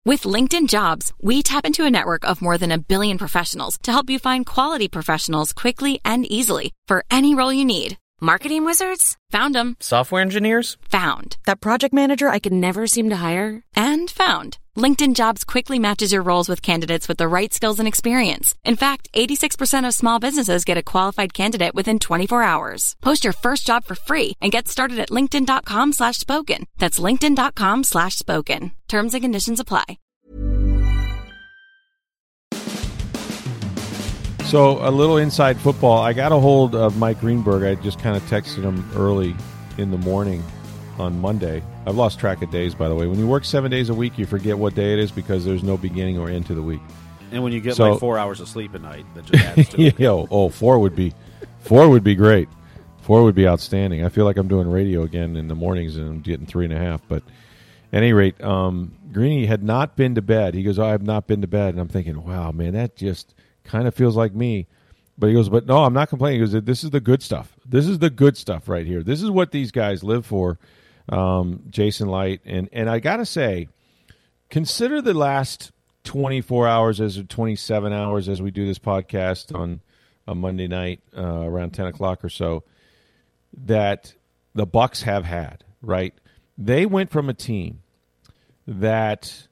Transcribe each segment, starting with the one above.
With LinkedIn Jobs, we tap into a network of more than 1 billion professionals to help you find quality professionals quickly and easily for any role you need. Marketing wizards? Found them. Software engineers? Found. That project manager I could never seem to hire? And found. LinkedIn Jobs quickly matches your roles with candidates with the right skills and experience. In fact, 86% of small businesses get a qualified candidate within 24 hours. Post your first job for free and get started at linkedin.com/spoken. That's linkedin.com/spoken. Terms and conditions apply. So a little inside football. I got a hold of Mike Greenberg. I just kind of texted him early in the morning on Monday. I've lost track of days, by the way. When you work 7 days a week, you forget what day it is because there's no beginning or end to the week. And when you get like 4 hours of sleep at night, that just adds to it. 4 would be great. 4 would be outstanding. I feel like I'm doing radio again in the mornings and I'm getting 3.5. But at any rate, Greeny had not been to bed. He goes, I have not been to bed. And I'm thinking, wow, man, that just kind of feels like me. But he goes, but no, I'm not complaining. He goes, this is the good stuff. This is the good stuff right here. This is what these guys live for, Jason Licht. And I got to say, consider the last 24 hours as 27 hours as we do this podcast on a Monday night around 10 o'clock or so that the Bucs have had, right? They went from a team that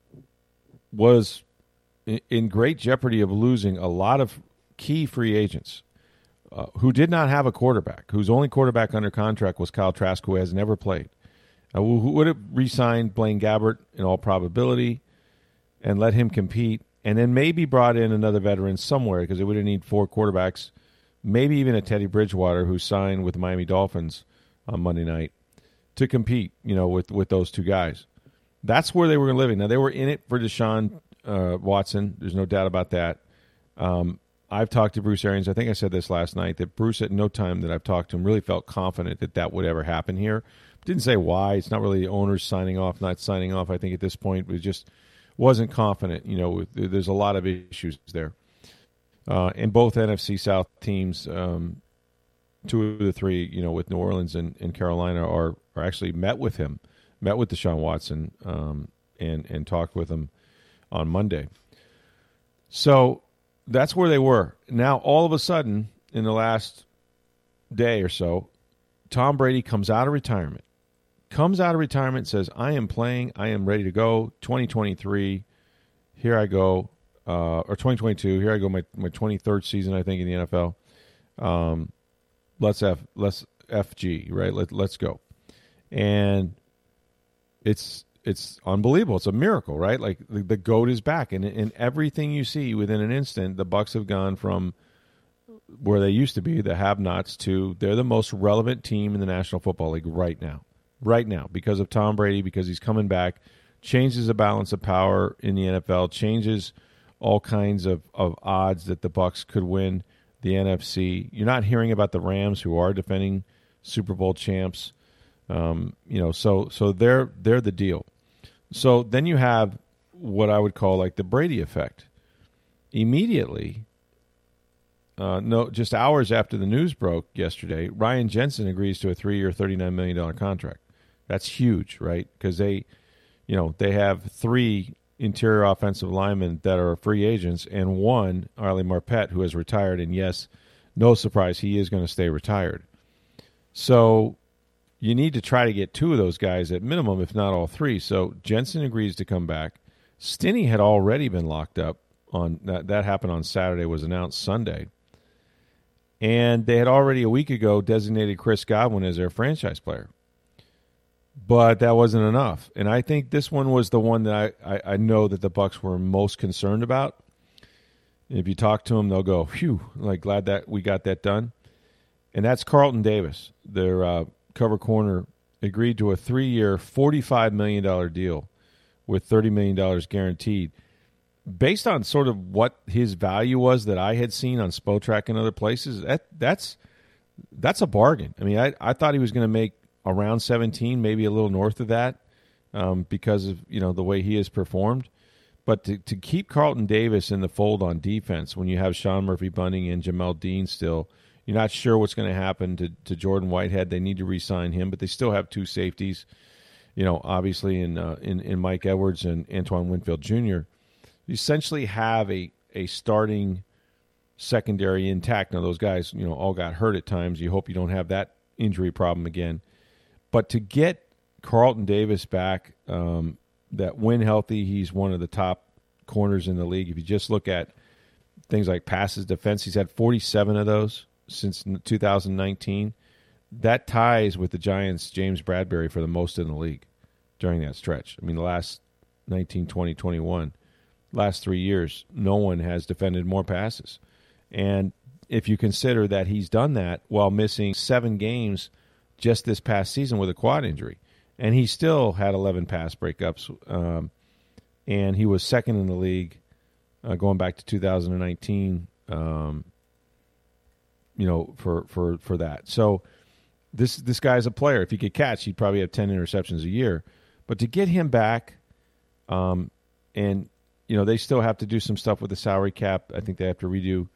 was in great jeopardy of losing a lot of key free agents who did not have a quarterback, whose only quarterback under contract was Kyle Trask, who has never played, who would have re-signed Blaine Gabbert in all probability and let him compete, and then maybe brought in another veteran somewhere because they would have need 4 quarterbacks, maybe even a Teddy Bridgewater who signed with the Miami Dolphins on Monday night to compete, with those 2 guys. That's where they were living. Now, they were in it for Deshaun Watson. There's no doubt about that. I've talked to Bruce Arians. I think I said this last night, that Bruce, at no time that I've talked to him, really felt confident that would ever happen here. Didn't say why. It's not really the owners signing off, not signing off. I think at this point, it just wasn't confident. There's a lot of issues there. And both NFC South teams, 2 of the 3, with New Orleans and Carolina, are actually met with Deshaun Watson and talked with him on Monday. So that's where they were. Now, all of a sudden, in the last day or so, Tom Brady comes out of retirement, says, I am playing, I am ready to go, 2023, here I go, or 2022, here I go, my 23rd season, I think, in the NFL. Let's FG, right? Let's go. And it's unbelievable. It's a miracle, right? Like the GOAT is back, and in everything you see within an instant, the Bucs have gone from where they used to be, the have-nots, to they're the most relevant team in the National Football League right now, because of Tom Brady, because he's coming back, changes the balance of power in the NFL, changes all kinds of odds that the Bucs could win the NFC. You're not hearing about the Rams, who are defending Super Bowl champs. So they're the deal. So then you have what I would call like the Brady effect. Immediately, just hours after the news broke yesterday, Ryan Jensen agrees to a 3-year, $39 million contract. That's huge, right? Because they have 3 interior offensive linemen that are free agents, and 1, Arlie Marpet, who has retired. And yes, no surprise, he is going to stay retired. So you need to try to get 2 of those guys at minimum, if not all 3. So Jensen agrees to come back. Stinney had already been locked up on that happened on Saturday, was announced Sunday. And they had already a week ago designated Chris Godwin as their franchise player. But that wasn't enough. And I think this one was the one that I know that the Bucs were most concerned about. And if you talk to them, they'll go, phew, like glad that we got that done. And that's Carlton Davis, their cover corner, agreed to a 3-year, $45 million deal with $30 million guaranteed. Based on sort of what his value was that I had seen on Spotrac and other places, that's a bargain. I mean, I thought he was going to make around 17, maybe a little north of that, because of the way he has performed. But to keep Carlton Davis in the fold on defense when you have Sean Murphy-Bunting and Jamel Dean still, you're not sure what's going to happen to Jordan Whitehead. They need to re-sign him, but they still have 2 safeties. obviously in Mike Edwards and Antoine Winfield Jr., you essentially have a starting secondary intact. Now, those guys, all got hurt at times. You hope you don't have that injury problem again. But to get Carlton Davis back, that when healthy, he's one of the top corners in the league. If you just look at things like passes, defense, he's had 47 of those since 2019. That ties with the Giants' James Bradbury for the most in the league during that stretch. I mean, the last 19, 20, 21, last 3 years, no one has defended more passes. And if you consider that he's done that while missing 7 games just this past season with a quad injury, and he still had 11 pass breakups, and he was second in the league going back to 2019, for that. So this guy's a player. If he could catch, he'd probably have 10 interceptions a year. But to get him back, and they still have to do some stuff with the salary cap. I think they have to redo,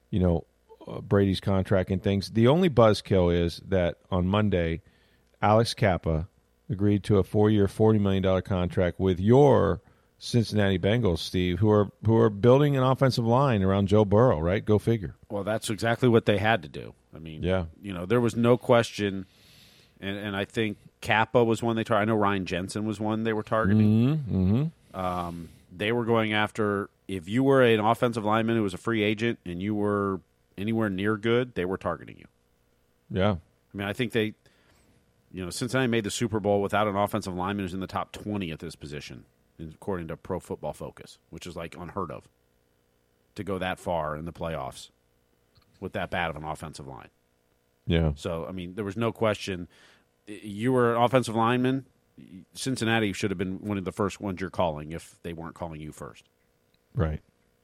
Brady's contract and things. The only buzzkill is that on Monday, Alex Kappa agreed to a 4-year, $40 million contract with your Cincinnati Bengals, Steve, who are building an offensive line around Joe Burrow, right? Go figure. Well, that's exactly what they had to do. I mean, yeah. There was no question, and I think Kappa was one they targeted. I know Ryan Jensen was one they were targeting. Mm-hmm. They were going after, if you were an offensive lineman who was a free agent and you were anywhere near good, they were targeting you. Yeah. I mean, I think they, Cincinnati made the Super Bowl without an offensive lineman who's in the top 20 at this position, according to Pro Football Focus, which is like unheard of to go that far in the playoffs with that bad of an offensive line. Yeah. So, I mean, there was no question. You were an offensive lineman, Cincinnati should have been one of the first ones you're calling if they weren't calling you first. Right.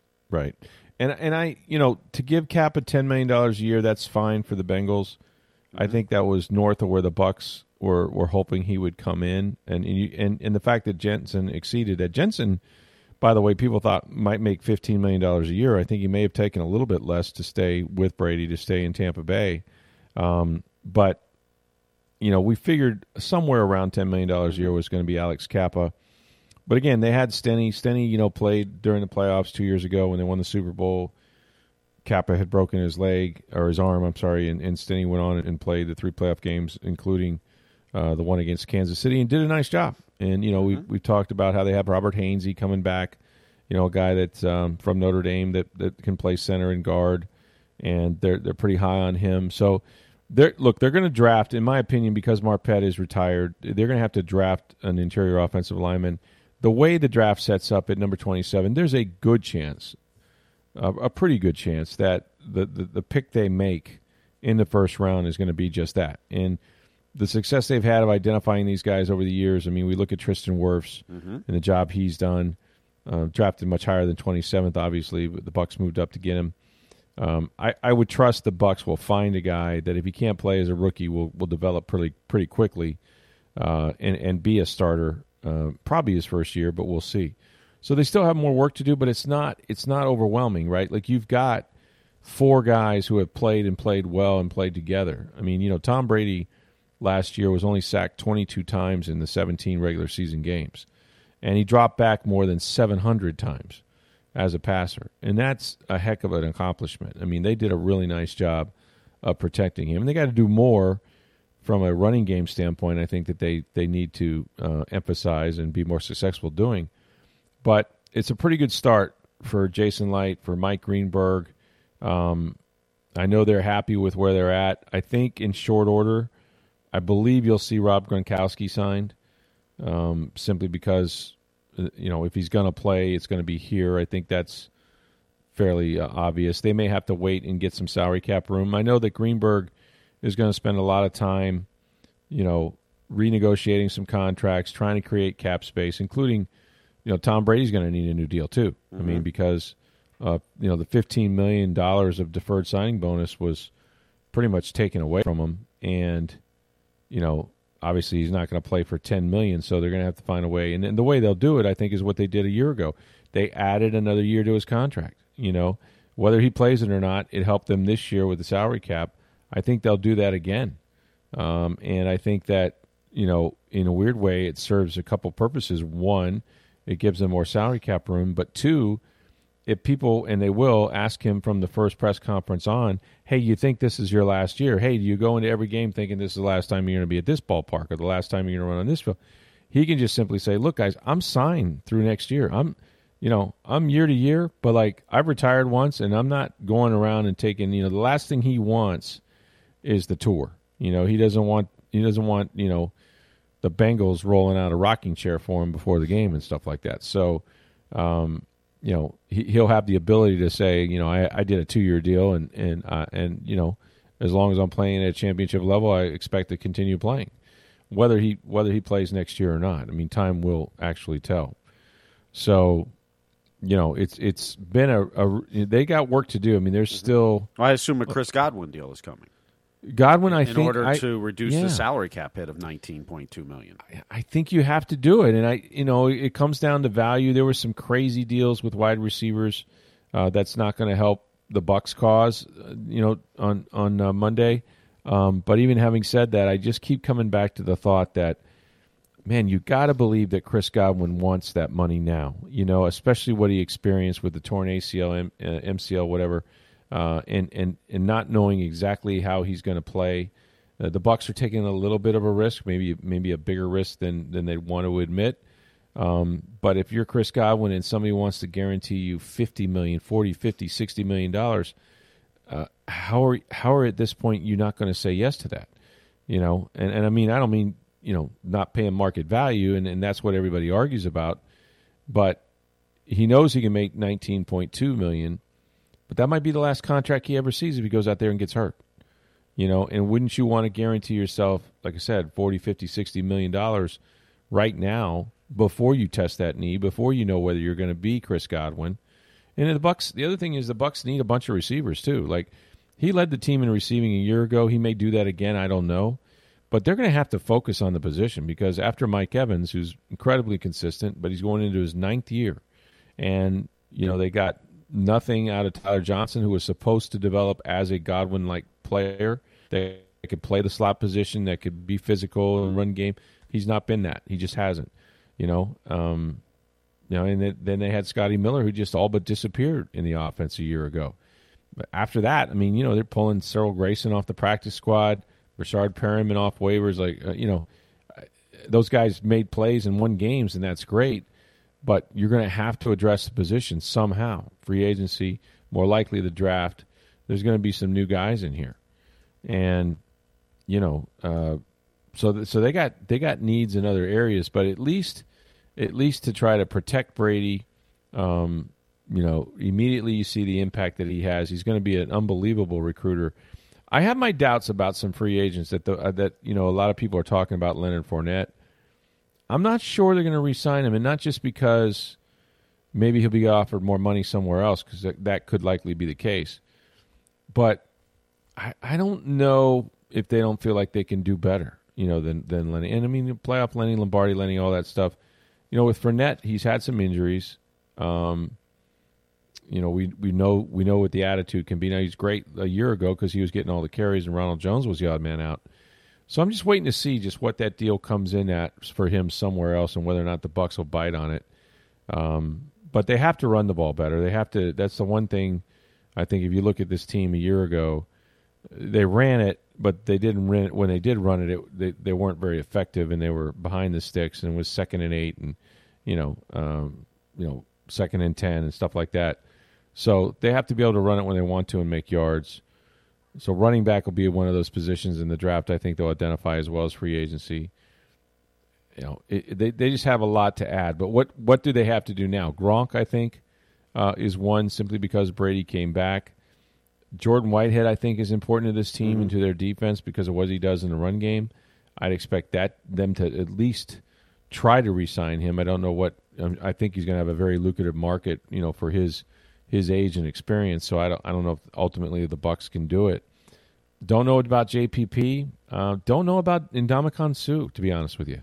And I, to give Kappa $10 million a year, that's fine for the Bengals. Mm-hmm. I think that was north of where the Bucs were hoping he would come in, and the fact that Jensen exceeded that. Jensen, by the way, people thought might make $15 million a year. I think he may have taken a little bit less to stay with Brady, to stay in Tampa Bay, but. We figured somewhere around $10 million a year was going to be Alex Kappa. But again, they had Stenny. Stenny, played during the playoffs 2 years ago when they won the Super Bowl. Kappa had broken his arm, and Stenny went on and played the 3 playoff games, including the one against Kansas City, and did a nice job. And, we've talked about how they have Robert Hainsey coming back, a guy that's from Notre Dame that can play center and guard, and they're pretty high on him. So, they're going to draft, in my opinion, because Marpet is retired, they're going to have to draft an interior offensive lineman. The way the draft sets up at number 27, there's a good chance, a pretty good chance, that the pick they make in the first round is going to be just that. And the success they've had of identifying these guys over the years, I mean, we look at Tristan Wirfs and the job he's done, drafted much higher than 27th, obviously, but the Bucs moved up to get him. I would trust the Bucs will find a guy that if he can't play as a rookie will develop pretty quickly and be a starter, probably his first year, but we'll see. So they still have more work to do, but it's not overwhelming, right? Like, you've got 4 guys who have played well and played together. I mean, Tom Brady last year was only sacked 22 times in the 17 regular season games, and he dropped back more than 700 times as a passer, and that's a heck of an accomplishment. I mean, they did a really nice job of protecting him, and they got to do more from a running game standpoint. I think that they need to emphasize and be more successful doing. But it's a pretty good start for Jason Licht, for Mike Greenberg. I know they're happy with where they're at. I think in short order, I believe you'll see Rob Gronkowski signed, simply because if he's going to play, it's going to be here. I think that's fairly obvious. They may have to wait and get some salary cap room. I know that Greenberg is going to spend a lot of time, renegotiating some contracts, trying to create cap space, including, Tom Brady's going to need a new deal too. Mm-hmm. I mean, because, the $15 million of deferred signing bonus was pretty much taken away from him. And, obviously he's not going to play for $10 million, so they're going to have to find a way. And the way they'll do it, I think, is what they did a year ago. They added another year to his contract. Whether he plays it or not, it helped them this year with the salary cap. I think they'll do that again. And I think that, in a weird way, it serves a couple purposes. One, it gives them more salary cap room, but two, if people, and they will, ask him from the first press conference on, hey, you think this is your last year? Hey, do you go into every game thinking this is the last time you're going to be at this ballpark or the last time you're going to run on this field? He can just simply say, look, guys, I'm signed through next year. I'm year to year, but like I've retired once and I'm not going around and taking, the last thing he wants is the tour. He doesn't want, the Bengals rolling out a rocking chair for him before the game and stuff like that. So, he'll have the ability to say, I did a 2-year deal and as long as I'm playing at a championship level, I expect to continue playing. Whether he plays next year or not, I mean, time will actually tell. So, it's been they got work to do. I mean, there's still. I assume a Chris Godwin deal is coming. Godwin, in order to reduce the salary cap hit of $19.2 million. I think you have to do it, and it comes down to value. There were some crazy deals with wide receivers. That's not going to help the Bucs cause, on Monday. But even having said that, I just keep coming back to the thought that, man, you got to believe that Chris Godwin wants that money now. Especially what he experienced with the torn ACL, MCL, whatever. And not knowing exactly how he's going to play, the Bucs are taking a little bit of a risk, maybe a bigger risk than they want to admit. But if you're Chris Godwin and somebody wants to guarantee you $50 million, $40, $50, $60 million, how are at this point you not going to say yes to that? And I mean, I don't mean not paying market value, and that's what everybody argues about. But he knows he can make $19.2 million. But that might be the last contract he ever sees if he goes out there and gets hurt. And wouldn't you want to guarantee yourself, like I said, $40, $50, $60 million right now before you test that knee, before you know whether you're going to be Chris Godwin? And the other thing is the Bucs need a bunch of receivers too. Like, he led the team in receiving a year ago. He may do that again. I don't know. But they're going to have to focus on the position because after Mike Evans, who's incredibly consistent, but he's going into his 9th year, and, they got nothing out of Tyler Johnson, who was supposed to develop as a Godwin-like player that could play the slot position, that could be physical and run game. He's not been that. He just hasn't. And then they had Scotty Miller, who just all but disappeared in the offense a year ago. But after that, I mean, they're pulling Cyril Grayson off the practice squad, Rashard Perriman off waivers. Those guys made plays and won games, and that's great. But you're going to have to address the position somehow. Free agency, more likely the draft. There's going to be some new guys in here, and so they got needs in other areas. But at least to try to protect Brady, immediately you see the impact that he has. He's going to be an unbelievable recruiter. I have my doubts about some free agents that a lot of people are talking about. Leonard Fournette. I'm not sure they're going to re-sign him, and not just because maybe he'll be offered more money somewhere else, because that could likely be the case. But I don't know if they don't feel like they can do better, than Lenny. And I mean, playoff Lenny, Lombardi Lenny, all that stuff. With Fournette, he's had some injuries. We know what the attitude can be. Now, he's great a year ago because he was getting all the carries and Ronald Jones was the odd man out. So I'm just waiting to see just what that deal comes in at for him somewhere else and whether or not the Bucs will bite on it. But they have to run the ball better. They have to. That's the one thing I think if you look at this team a year ago, they ran it, but they didn't run it. When they did run it, they weren't very effective, and they were behind the sticks, and it was 2nd and 8 and 2nd and 10 and stuff like that. So they have to be able to run it when they want to and make yards. So running back will be one of those positions in the draft I think they'll identify as well as free agency. They just have a lot to add. But what do they have to do now? Gronk, I think, is one simply because Brady came back. Jordan Whitehead, I think, is important to this team and to their defense because of what he does in the run game. I'd expect them to at least try to re-sign him. I don't know what. I think he's going to have a very lucrative market, for his age and experience. So I don't know if ultimately the Bucs can do it. Don't know about JPP. Don't know about Ndamukong Suh, to be honest with you.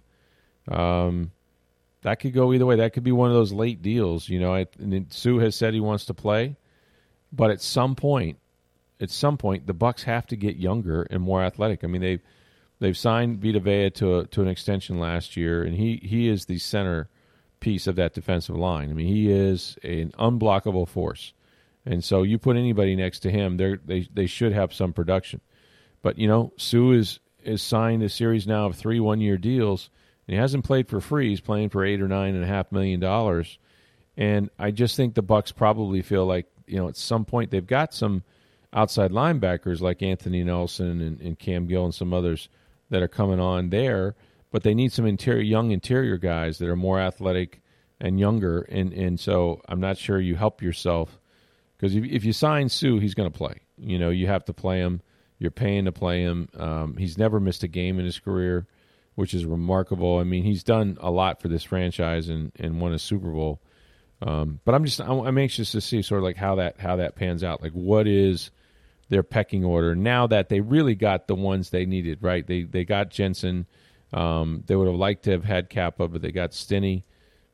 That could go either way. That could be one of those late deals. And Suh has said he wants to play, but at some point, the Bucs have to get younger and more athletic. I mean, They've signed Vita Vea to an extension last year, and he is the center piece of that defensive line. I mean, he is an unblockable force. And so you put anybody next to him, they should have some production. But, Sue is signed a series now of 3 one-year deals, and he hasn't played for free. He's playing for $8 or $9.5 million. And I just think the Bucs probably feel like, at some point they've got some outside linebackers like Anthony Nelson and Cam Gill and some others that are coming on there, but they need some young interior guys that are more athletic and younger. And so I'm not sure you help yourself, because if you sign Sue, he's going to play. You have to play him. You're paying to play him. He's never missed a game in his career, which is remarkable. I mean, he's done a lot for this franchise and won a Super Bowl. But I'm anxious to see sort of like how that pans out. Like, what is their pecking order now that they really got the ones they needed, right? They got Jensen. They would have liked to have had Kappa, but they got Stinney.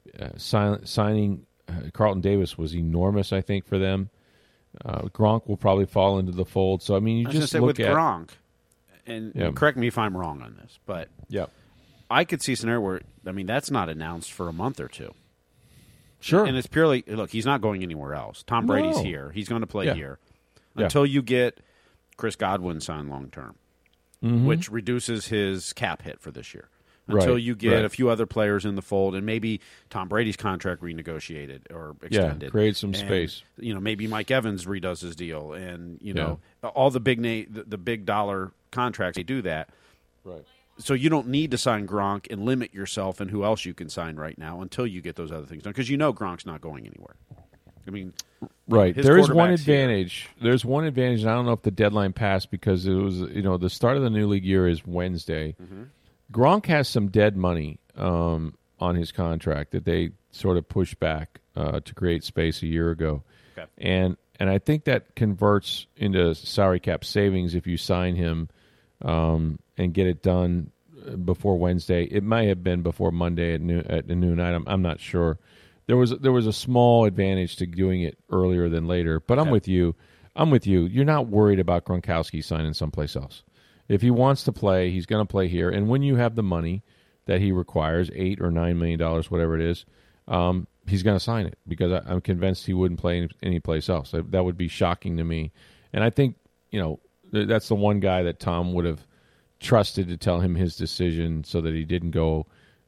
Signing Carlton Davis was enormous, I think, for them. Gronk will probably fall into the fold. So, I mean, you just look with at Gronk, and correct me if I'm wrong on this, but I could see a scenario where, that's not announced for a month or two. Sure. And it's purely, look, he's not going anywhere else. Tom Brady's here. He's going to play here until you get Chris Godwin signed long-term, which reduces his cap hit for this year. Until you get a few other players in the fold, and maybe Tom Brady's contract renegotiated or extended. Yeah, create some space. Maybe Mike Evans redoes his deal, and all the big dollar contracts, they do that. Right. So you don't need to sign Gronk and limit yourself in who else you can sign right now until you get those other things done, because Gronk's not going anywhere. I mean, right. There is one advantage. There's one advantage, and I don't know if the deadline passed because it was, the start of the new league year is Wednesday. Mm-hmm. Gronk has some dead money on his contract that they sort of pushed back to create space a year ago. Okay. And I think that converts into salary cap savings if you sign him and get it done before Wednesday. It might have been before Monday at noon. I'm not sure. There was a small advantage to doing it earlier than later. But I'm with you. You're not worried about Gronkowski signing someplace else. If he wants to play, he's going to play here. And when you have the money that he requires, $8 or $9 million, whatever it is, he's going to sign it, because I'm convinced he wouldn't play any place else. That would be shocking to me. And I think, that's the one guy that Tom would have trusted to tell him his decision so that he didn't go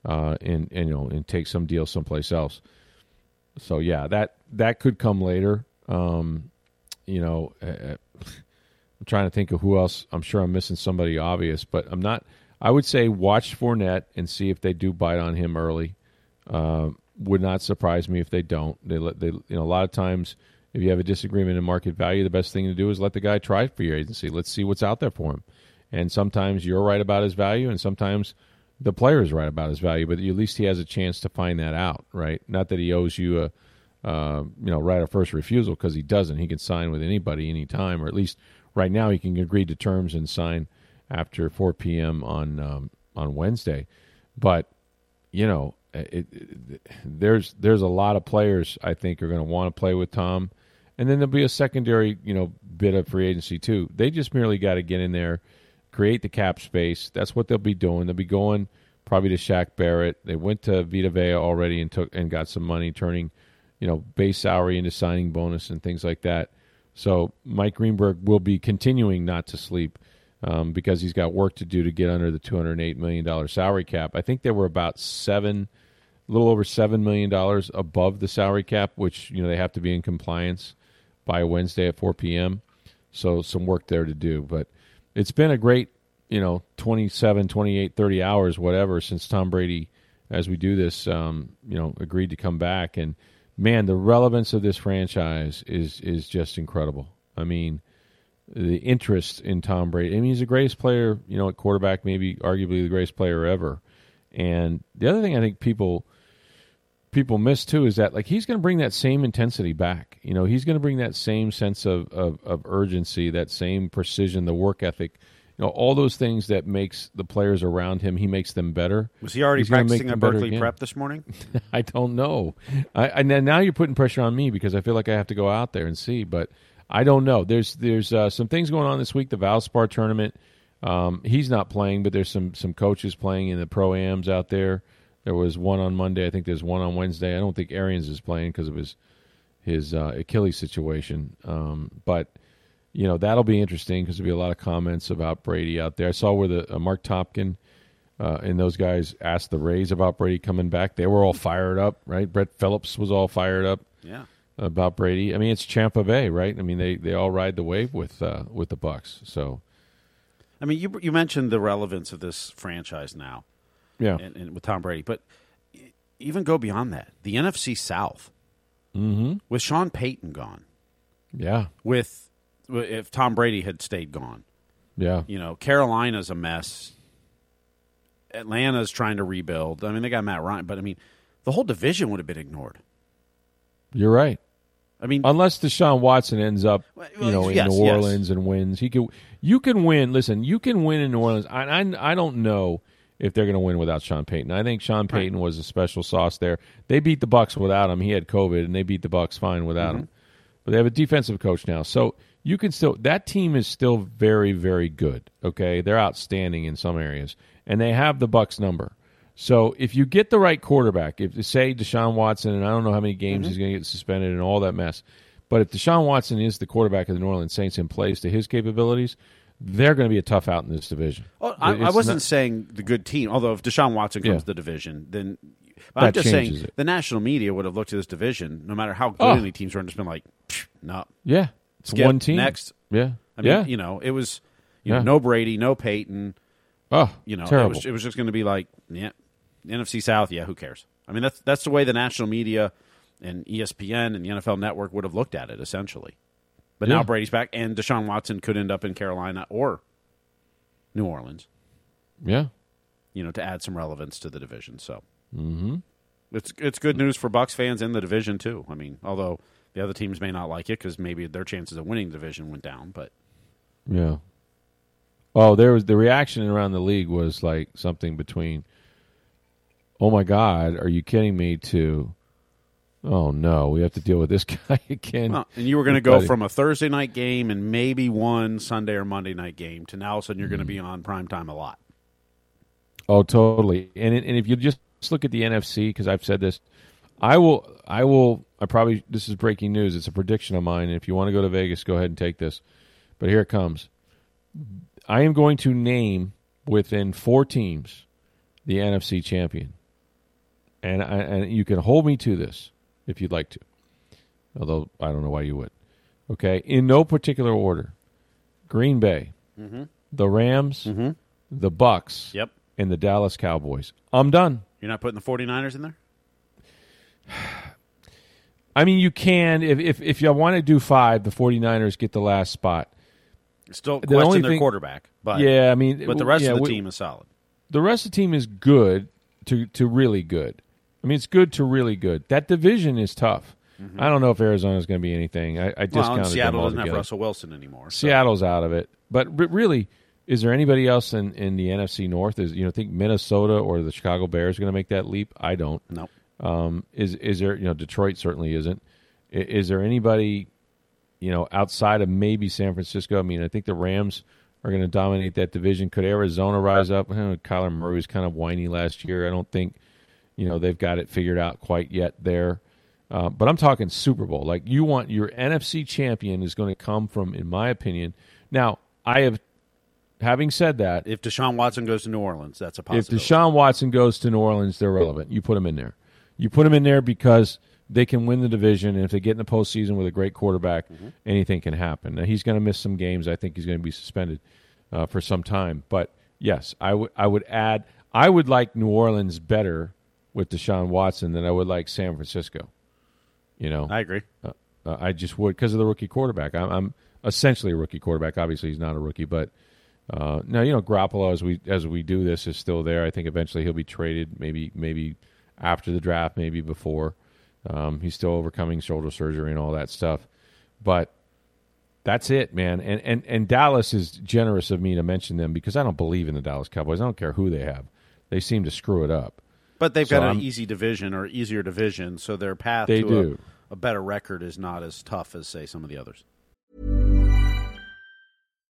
and take some deal someplace else. So, yeah, that could come later. I'm trying to think of who else. I'm sure I'm missing somebody obvious, but I'm not. I would say watch Fournette and see if they do bite on him early. Would not surprise me if they don't. They a lot of times, if you have a disagreement in market value, the best thing to do is let the guy try for your agency. Let's see what's out there for him. And sometimes you're right about his value, and sometimes the player is right about his value. But at least he has a chance to find that out, right? Not that he owes you a right of first refusal, because he doesn't. He can sign with anybody anytime, or at least right now he can agree to terms and sign after 4 p.m. on Wednesday. But there's a lot of players I think are going to want to play with Tom, and then there'll be a secondary bit of free agency too. They just merely got to get in there, create the cap space. That's what they'll be doing. They'll be going probably to Shaq Barrett. They went to Vita Vea already and got some money, turning base salary into signing bonus and things like that. So Mike Greenberg will be continuing not to sleep because he's got work to do to get under the $208 million salary cap. I think they were about a little over $7 million above the salary cap, which they have to be in compliance by Wednesday at 4 p.m. So some work there to do. But it's been a great 27, 28, 30 hours, whatever, since Tom Brady, as we do this, agreed to come back. And man, the relevance of this franchise is just incredible. I mean, the interest in Tom Brady. I mean, he's the greatest player, at quarterback, maybe arguably the greatest player ever. And the other thing I think people miss too is that he's going to bring that same intensity back. He's going to bring that same sense of urgency, that same precision, the work ethic. All those things that makes the players around him, he makes them better. Was he already practicing at Berkeley Prep this morning? I don't know. Now you're putting pressure on me because I feel like I have to go out there and see, but I don't know. There's some things going on this week. The Valspar tournament He's not playing, but there's some coaches playing in the pro-ams out there. There was one on Monday. I think there's one on Wednesday. I don't think Arians is playing because of his Achilles situation. But, that'll be interesting because there'll be a lot of comments about Brady out there. I saw where the Mark Topkin and those guys asked the Rays about Brady coming back. They were all fired up, right? Brett Phillips was all fired up about Brady. I mean, it's Tampa Bay, right? I mean, they all ride the wave with the Bucks. So, I mean, you mentioned the relevance of this franchise now. Yeah. And with Tom Brady. But even go beyond that. The NFC South, with Sean Payton gone. Yeah. If Tom Brady had stayed gone. Yeah. Carolina's a mess. Atlanta's trying to rebuild. I mean, they got Matt Ryan. But, I mean, the whole division would have been ignored. You're right. I mean, unless Deshaun Watson ends up, in New Orleans and wins. You can win. Listen, you can win in New Orleans. I don't know if they're going to win without Sean Payton. I think Sean Payton was a special sauce there. They beat the Bucs without him. He had COVID, and they beat the Bucs fine without him. But they have a defensive coach now. So you can still – that team is still very, very good, okay? They're outstanding in some areas. And they have the Bucs number. So if you get the right quarterback, if say Deshaun Watson, and I don't know how many games he's going to get suspended and all that mess, but if Deshaun Watson is the quarterback of the New Orleans Saints and plays to his capabilities – they're going to be a tough out in this division. Oh, I wasn't saying the good team, although if Deshaun Watson comes to the division, then I'm just saying the national media would have looked at this division, no matter how good any teams were, and just been like, no. Yeah. It's skip, one team. Next. Yeah. I mean, it was no Brady, no Peyton. Oh, terrible. It was just going to be like, NFC South, who cares? I mean, that's the way the national media and ESPN and the NFL Network would have looked at it, essentially. But now Brady's back, and Deshaun Watson could end up in Carolina or New Orleans. Yeah. To add some relevance to the division. So it's good news for Bucs fans in the division, too. I mean, although the other teams may not like it because maybe their chances of winning the division went down. But yeah. Oh, there was the reaction around the league was like something between, oh, my God, are you kidding me, to... oh, no, we have to deal with this guy again. Well, and you were going to go from a Thursday night game and maybe one Sunday or Monday night game to now all of a sudden you're going to be on primetime a lot. Oh, totally. And if you just look at the NFC, because I've said this, I probably, this is breaking news. It's a prediction of mine. And if you want to go to Vegas, go ahead and take this. But here it comes. I am going to name within 4 teams the NFC champion. And you can hold me to this if you'd like to, although I don't know why you would. Okay, in no particular order: Green Bay, the Rams, the Bucs, and the Dallas Cowboys. I'm done. You're not putting the 49ers in there? I mean, you can. If you want to do 5, the 49ers get the last spot. Still question their quarterback. But, yeah, I mean... But the rest of the team is solid. The rest of the team is good to really good. I mean, it's good to really good. That division is tough. I don't know if Arizona's going to be anything. I discounted them Seattle doesn't altogether. have Russell Wilson anymore. So. Seattle's out of it. But really, is there anybody else in the NFC North? Think Minnesota or the Chicago Bears are going to make that leap? I don't. No. Is there? Detroit certainly isn't. Is there anybody? Outside of maybe San Francisco. I mean, I think the Rams are going to dominate that division. Could Arizona rise up? Kyler Murray was kind of whiny last year. I don't think. They've got it figured out quite yet there. But I'm talking Super Bowl. Like, you want your NFC champion is going to come from, in my opinion. Now, having said that. If Deshaun Watson goes to New Orleans, that's a possibility. If Deshaun Watson goes to New Orleans, they're relevant. You put them in there. You put them in there because they can win the division, and if they get in the postseason with a great quarterback, anything can happen. Now, he's going to miss some games. I think he's going to be suspended for some time. But, yes, I would add. I would like New Orleans better with Deshaun Watson than I would like San Francisco. I agree. I just would because of the rookie quarterback. I'm essentially a rookie quarterback. Obviously, he's not a rookie, but now Garoppolo, as we do this, is still there. I think eventually he'll be traded. Maybe after the draft, maybe before. He's still overcoming shoulder surgery and all that stuff, but that's it, man. And Dallas is generous of me to mention them because I don't believe in the Dallas Cowboys. I don't care who they have; they seem to screw it up. But they've got an easy division or easier division, so their path to a better record is not as tough as, say, some of the others.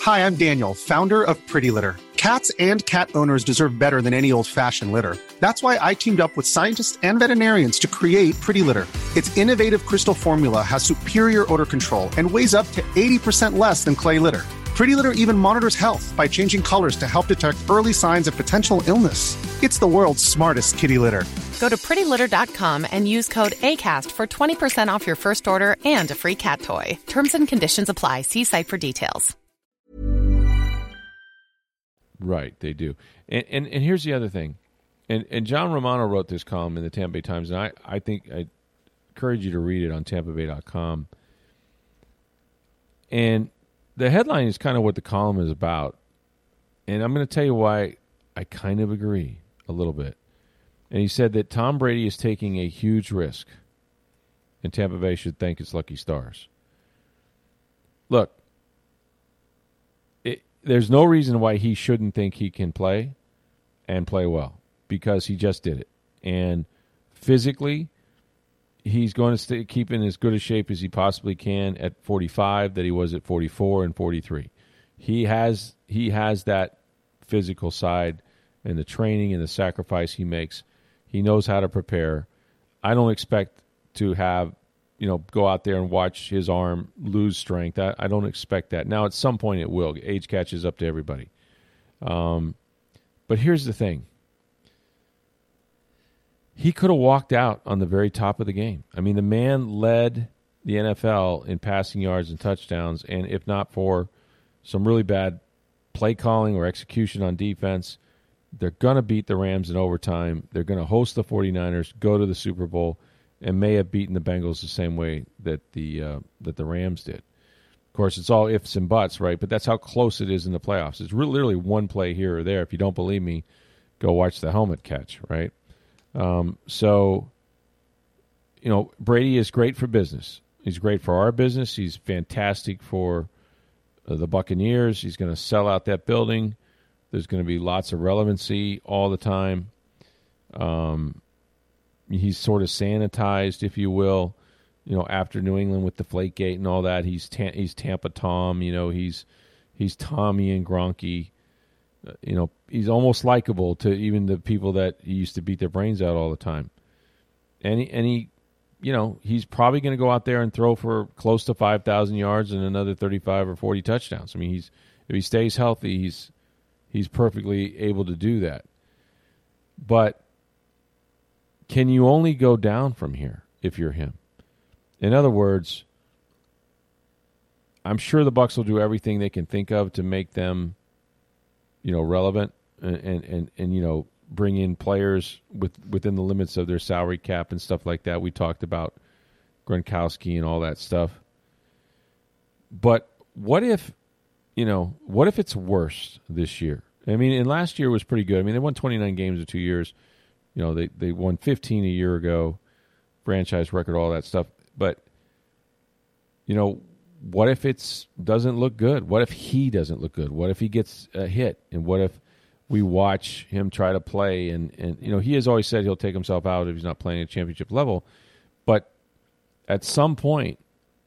Hi, I'm Daniel, founder of Pretty Litter. Cats and cat owners deserve better than any old-fashioned litter. That's why I teamed up with scientists and veterinarians to create Pretty Litter. Its innovative crystal formula has superior odor control and weighs up to 80% less than clay litter. Pretty Litter even monitors health by changing colors to help detect early signs of potential illness. It's the world's smartest kitty litter. Go to prettylitter.com and use code ACAST for 20% off your first order and a free cat toy. Terms and conditions apply. See site for details. Right, they do. And here's the other thing. And John Romano wrote this column in the Tampa Bay Times, and I think I encourage you to read it on tampabay.com. And the headline is kind of what the column is about. And I'm going to tell you why I kind of agree a little bit. And he said that Tom Brady is taking a huge risk, and Tampa Bay should thank its lucky stars. Look, there's no reason why he shouldn't think he can play and play well, because he just did it. And physically, he's going to keep in as good a shape as he possibly can at 45 that he was at 44 and 43. He has that physical side and the training and the sacrifice he makes. He knows how to prepare. I don't expect to have, go out there and watch his arm lose strength. I don't expect that. Now, at some point it will. Age catches up to everybody. But here's the thing. He could have walked out on the very top of the game. I mean, the man led the NFL in passing yards and touchdowns, and if not for some really bad play calling or execution on defense, they're going to beat the Rams in overtime. They're going to host the 49ers, go to the Super Bowl, and may have beaten the Bengals the same way that the Rams did. Of course, it's all ifs and buts, right? But that's how close it is in the playoffs. It's literally one play here or there. If you don't believe me, go watch the helmet catch, right? Brady is great for business. He's great for our business. He's fantastic for the Buccaneers. He's going to sell out that building. There's going to be lots of relevancy all the time. He's sort of sanitized, if you will, after New England with Deflategate and all that. He's Tampa Tom. He's Tommy and Gronky. He's almost likable to even the people that he used to beat their brains out all the time. And he's probably going to go out there and throw for close to 5,000 yards and another 35 or 40 touchdowns. I mean, if he stays healthy, he's perfectly able to do that. But can you only go down from here if you're him? In other words, I'm sure the Bucs will do everything they can think of to make them relevant and bring in players within the limits of their salary cap and stuff like that. We talked about Gronkowski and all that stuff. But what if it's worse this year? I mean, and last year was pretty good. I mean, they won 29 games in 2 years. They won 15 a year ago, franchise record, all that stuff. But, what if it doesn't look good? What if he doesn't look good? What if he gets a hit? And what if we watch him try to play? And he has always said he'll take himself out if he's not playing at championship level. But at some point,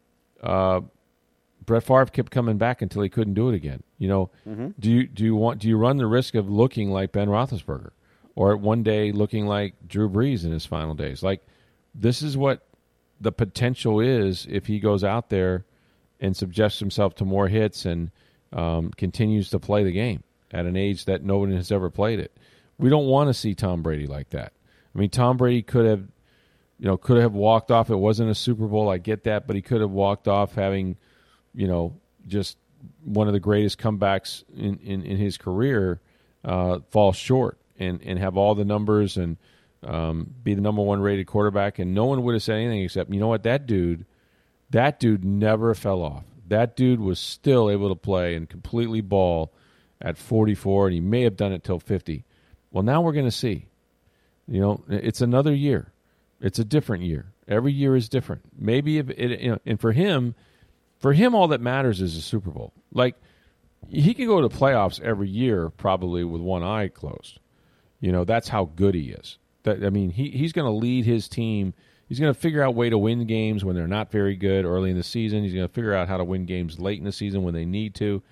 Brett Favre kept coming back until he couldn't do it again. Do you run the risk of looking like Ben Roethlisberger, or one day looking like Drew Brees in his final days? Like, this is what the potential is if he goes out there and subjects himself to more hits and continues to play the game at an age that no one has ever played it. We don't want to see Tom Brady like that. I mean, Tom Brady could have walked off. It wasn't a Super Bowl, I get that, but he could have walked off having, just one of the greatest comebacks in his career fall short and have all the numbers and be the number one rated quarterback, and no one would have said anything except, you know what, that dude never fell off. That dude was still able to play and completely ball at 44, and he may have done it till 50. Well, now we're going to see. It's another year. It's a different year. Every year is different. Maybe if it, and for him, all that matters is a Super Bowl. Like, he can go to playoffs every year probably with one eye closed. That's how good he is. He's going to lead his team. He's going to figure out a way to win games when they're not very good early in the season. He's going to figure out how to win games late in the season when they need to.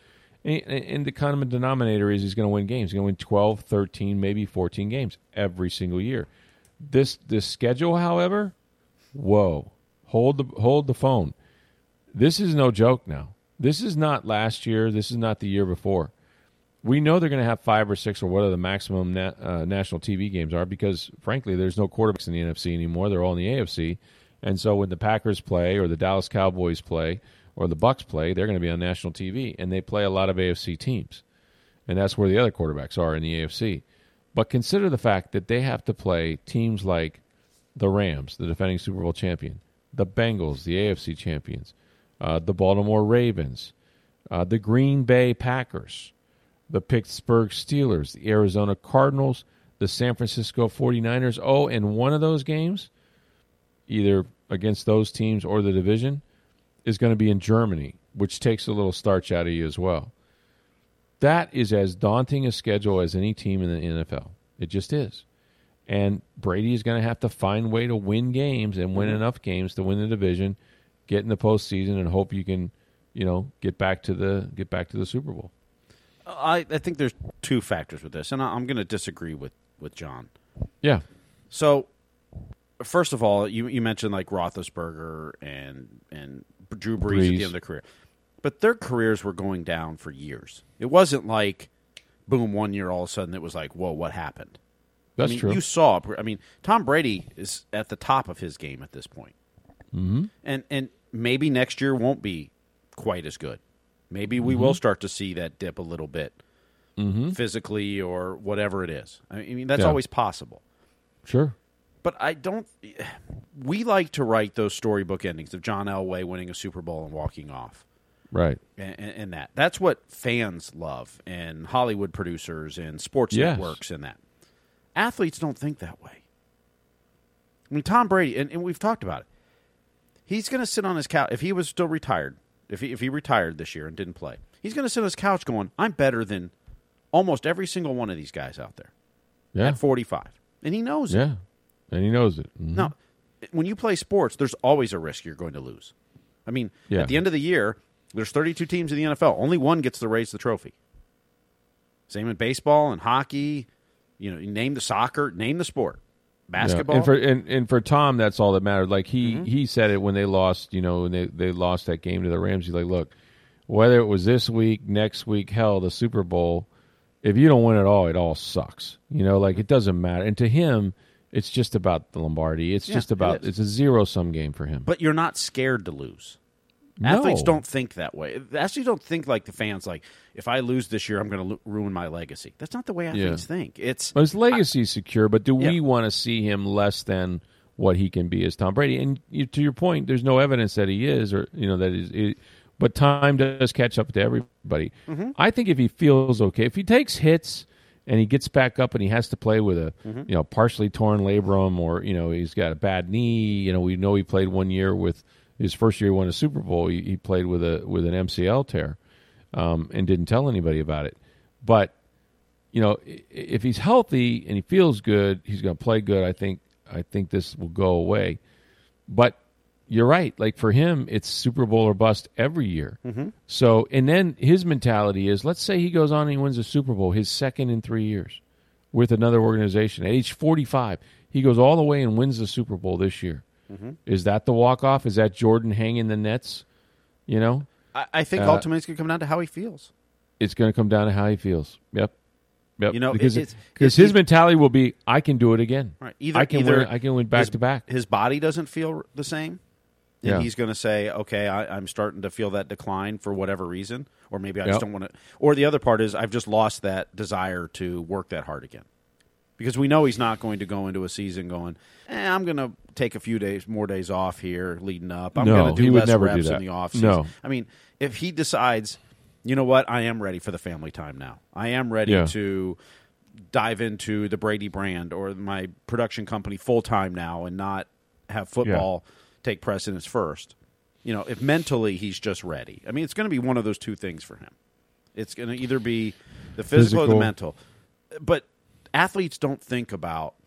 And the common denominator is he's going to win games. He's going to win 12, 13, maybe 14 games every single year. This schedule, however, whoa, hold the phone. This is no joke now. This is not last year. This is not the year before. We know they're going to have 5 or 6 or whatever the maximum national TV games are because, frankly, there's no quarterbacks in the NFC anymore. They're all in the AFC. And so when the Packers play or the Dallas Cowboys play or the Bucs play, they're going to be on national TV. And they play a lot of AFC teams. And that's where the other quarterbacks are in the AFC. But consider the fact that they have to play teams like the Rams, the defending Super Bowl champion, the Bengals, the AFC champions, the Baltimore Ravens, the Green Bay Packers, the Pittsburgh Steelers, the Arizona Cardinals, the San Francisco 49ers. Oh, and one of those games, either against those teams or the division, is going to be in Germany, which takes a little starch out of you as well. That is as daunting a schedule as any team in the NFL. It just is. And Brady is going to have to find a way to win games and win enough games to win the division, get in the postseason, and hope you can, get back to the Super Bowl. I think there's 2 factors with this, and I'm going to disagree with John. Yeah. So, first of all, you mentioned like Roethlisberger and Drew Brees at the end of their career. But their careers were going down for years. It wasn't like, boom, one year all of a sudden it was like, whoa, what happened? That's true. You saw, Tom Brady is at the top of his game at this point. Mm-hmm. And maybe next year won't be quite as good. Maybe we will start to see that dip a little bit physically or whatever it is. I mean, that's always possible. Sure. But we like to write those storybook endings of John Elway winning a Super Bowl and walking off. Right. And that's what fans love, and Hollywood producers and sports networks and that. Athletes don't think that way. I mean, Tom Brady, and we've talked about it, he's going to sit on his couch. If he was still retired, if he retired this year and didn't play, he's going to sit on his couch going, I'm better than almost every single one of these guys out there at 45. And he knows it. Yeah, and he knows it. Mm-hmm. Now, when you play sports, there's always a risk you're going to lose. I mean, at the end of the year, there's 32 teams in the NFL. Only one gets to raise the trophy. Same in baseball and hockey. You name the soccer, name the sport. Basketball. And for Tom, that's all that mattered. Like he said it when they lost, when they lost that game to the Rams. He's like, look, whether it was this week, next week, hell, the Super Bowl, if you don't win it all sucks. It doesn't matter. And to him, it's just about the Lombardi. It's just about it's a zero-sum game for him. But you're not scared to lose. No. Athletes don't think that way. Athletes don't think like the fans, like, if I lose this year, I'm going to ruin my legacy. That's not the way athletes think. Well, his legacy is secure, but do we want to see him less than what he can be as Tom Brady? And to your point, there's no evidence that he is, or that is. But time does catch up to everybody. Mm-hmm. I think if he feels okay, if he takes hits and he gets back up and he has to play with a partially torn labrum, or he's got a bad knee. We know he played 1 year with. His first year he won a Super Bowl, he played with an MCL tear and didn't tell anybody about it. But, if he's healthy and he feels good, he's going to play good. I think this will go away. But you're right. Like for him, it's Super Bowl or bust every year. Mm-hmm. So, and then his mentality is, let's say he goes on and he wins a Super Bowl, his second in 3 years with another organization. At age 45, he goes all the way and wins the Super Bowl this year. Mm-hmm. Is that the walk-off? Is that Jordan hanging the nets? I think ultimately it's going to come down to how he feels. It's going to come down to how he feels. Yep. Because it's his mentality will be, I can do it again. Right. I can win back to back. His body doesn't feel the same, and he's going to say, okay, I'm starting to feel that decline for whatever reason, or maybe I just don't want to. Or the other part is I've just lost that desire to work that hard again. Because we know he's not going to go into a season going, I'm going to take a few more days off here leading up. I'm going to do less reps in the offseason. No. I mean, if he decides, you know what, I am ready for the family time now. I am ready to dive into the Brady brand or my production company full time now and not have football take precedence first. If mentally he's just ready. I mean, it's going to be one of those two things for him. It's going to either be the physical or the mental. But athletes don't think about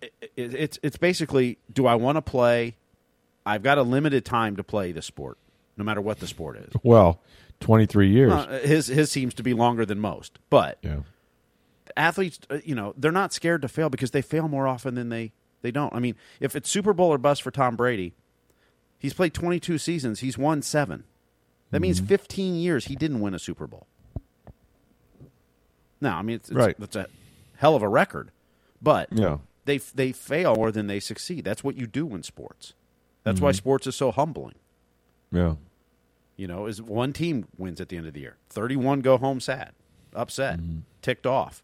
it's basically, do I want to play? I've got a limited time to play the sport. no matter what the sport is. Well, 23 years. His seems to be longer than most. But Yeah. athletes, they're not scared to fail because they fail more often than they don't. I mean, if it's Super Bowl or bust for Tom Brady, he's played 22 seasons. He's won 7. That means 15 years he didn't win a Super Bowl. Now, I mean, it's a hell of a record. But Yeah. they fail more than they succeed. That's what you do in sports. That's why sports is so humbling. Yeah. Is one team wins at the end of the year. 31 go home sad, upset, ticked off.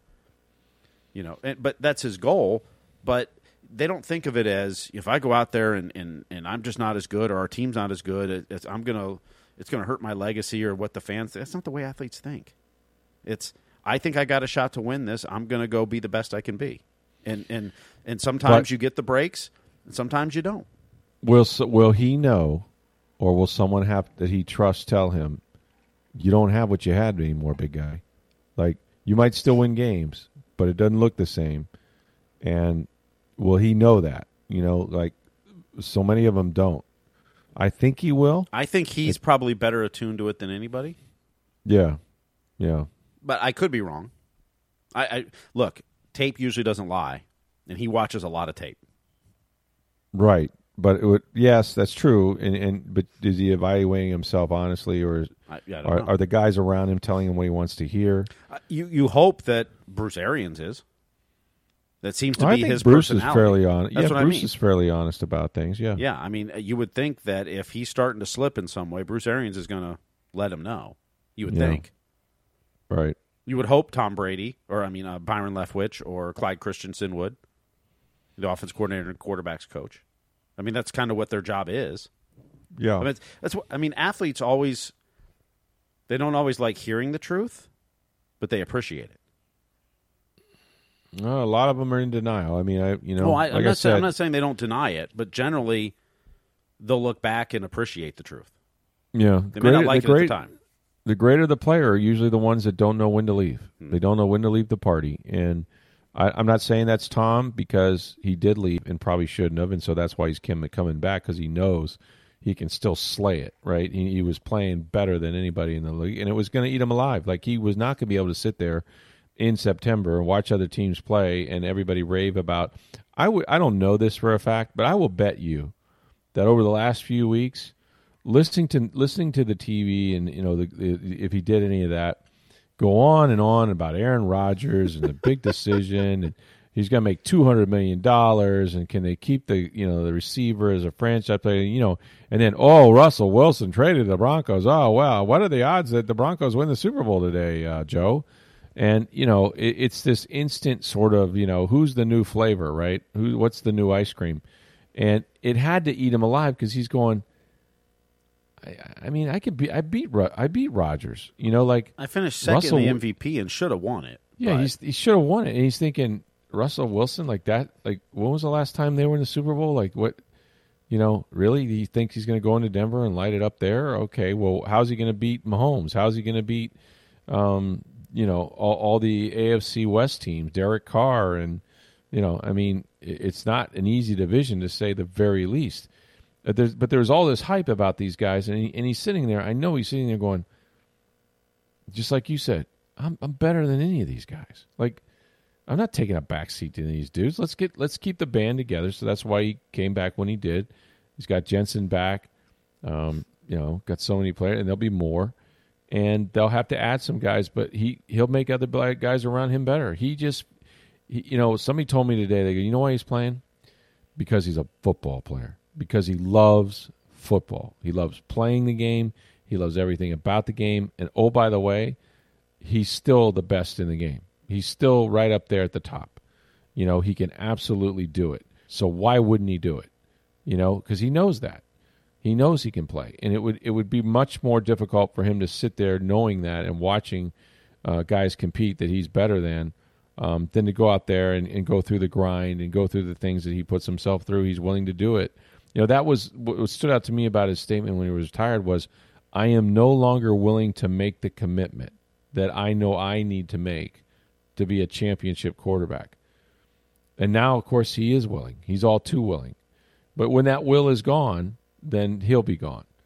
But that's his goal. But they don't think of it as, if I go out there and I'm just not as good, or our team's not as good, it's going to hurt my legacy or what the fans think. That's not the way athletes think. It's, I think I got a shot to win this. I'm going to go be the best I can be. And sometimes you get the breaks, and sometimes you don't. Will he know, or will someone that he trusts tell him, you don't have what you had anymore, big guy? Like, you might still win games, but it doesn't look the same. And will he know that? Like, so many of them don't. I think he will. I think he's probably better attuned to it than anybody. Yeah. Yeah. But I could be wrong. I look, tape usually doesn't lie, and he watches a lot of tape. Right. But yes, that's true. But is he evaluating himself honestly, or are the guys around him telling him what he wants to hear? You hope that Bruce Arians is. That seems to be his Bruce personality. Is fairly honest. That's yeah, what Bruce I mean. is fairly honest about things. Yeah. Yeah, I mean, you would think that if he's starting to slip in some way, Bruce Arians is going to let him know. You would think. Right. You would hope Tom Brady, or Byron Leftwich, or Clyde Christensen would, the offense coordinator and quarterback's coach. I mean, that's kind of what their job is. Yeah. Athletes always, they don't always like hearing the truth, but they appreciate it. No, a lot of them are in denial. I mean, I'm not saying they don't deny it, but generally they'll look back and appreciate the truth. Yeah. They may not like it at the time. The greater the player are usually the ones that don't know when to leave. They don't know when to leave the party. And I'm not saying that's Tom, because he did leave and probably shouldn't have, and so that's why he's coming back, because he knows he can still slay it, right? He was playing better than anybody in the league, and it was going to eat him alive. Like, he was not going to be able to sit there in September and watch other teams play and everybody rave about. I don't know this for a fact, but I will bet you that over the last few weeks, listening to the TV and if he did any of that, go on and on about Aaron Rodgers and the big decision, and he's going to make $200 million, and can they keep the receiver as a franchise player, and then Russell Wilson traded the Broncos. Oh wow, what are the odds that the Broncos win the Super Bowl today, Joe? And it's this instant sort of who's the new flavor, right? What's the new ice cream? And it had to eat him alive, because he's going, I mean, I beat Rodgers. I finished second in the MVP and should have won it. Yeah, he should have won it. And he's thinking, Russell Wilson, like that. Like, when was the last time they were in the Super Bowl? Like, what? Really? He thinks he's going to go into Denver and light it up there? Okay, well, how's he going to beat Mahomes? How's he going to beat, all the AFC West teams, Derek Carr, and it's not an easy division, to say the very least. But there's all this hype about these guys, and he's sitting there. I know he's sitting there going, just like you said, I'm better than any of these guys. Like, I'm not taking a backseat to these dudes. Let's keep the band together. So that's why he came back when he did. He's got Jensen back. Got so many players, and there'll be more, and they'll have to add some guys. But he'll make other guys around him better. Somebody told me today, they go, you know why he's playing? Because he's a football player. Because he loves football. He loves playing the game. He loves everything about the game. And, oh, by the way, he's still the best in the game. He's still right up there at the top. He can absolutely do it. So why wouldn't he do it? Because he knows that. He knows he can play. And it would be much more difficult for him to sit there knowing that and watching guys compete that he's better than to go out there and go through the grind and go through the things that he puts himself through. He's willing to do it. That was what stood out to me about his statement when he was retired was, I am no longer willing to make the commitment that I know I need to make to be a championship quarterback. And now, of course, he is willing. He's all too willing. But when that will is gone, then he'll be gone.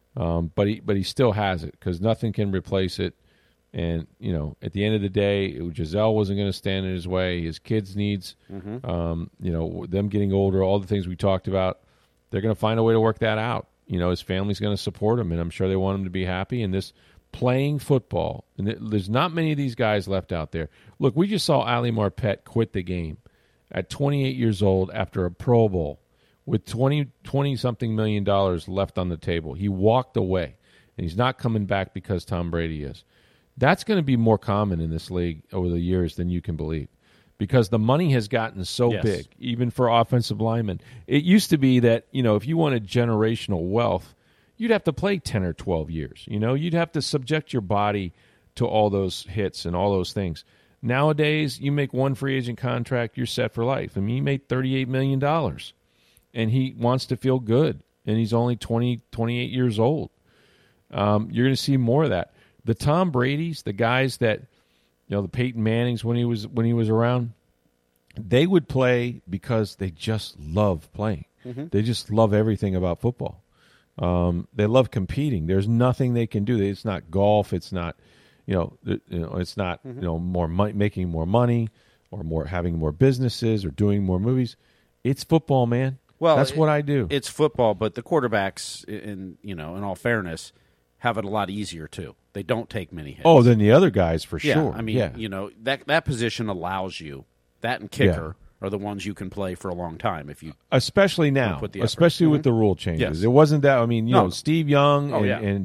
But he still has it because nothing can replace it. And, at the end of the day, Giselle wasn't going to stand in his way. His kids' needs, them getting older, all the things we talked about, they're going to find a way to work that out. His family's going to support him, and I'm sure they want him to be happy. And this playing football, and there's not many of these guys left out there. Look, we just saw Ali Marpet quit the game at 28 years old after a Pro Bowl with $20-something million left on the table. He walked away, and he's not coming back because Tom Brady is. That's going to be more common in this league over the years than you can believe because the money has gotten so big, even for offensive linemen. It used to be that, if you wanted generational wealth, you'd have to play 10 or 12 years. You'd have to subject your body to all those hits and all those things. Nowadays, you make one free agent contract, you're set for life. I mean, he made $38 million, and he wants to feel good, and he's only 28 years old. You're going to see more of that. The Tom Bradys, the guys that, the Peyton Mannings when he was around, they would play because they just love playing. Mm-hmm. They just love everything about football. They love competing. There's nothing they can do. It's not golf. It's not, it's not, making more money or having more businesses or doing more movies. It's football, man. Well, that's what I do. It's football, but the quarterbacks, in all fairness, have it a lot easier too. They don't take many hits. Oh, than the other guys for sure. I mean, that position allows you, that and kicker are the ones you can play for a long time if you especially now, with the rule changes. Yes. It wasn't that. I mean, Steve Young and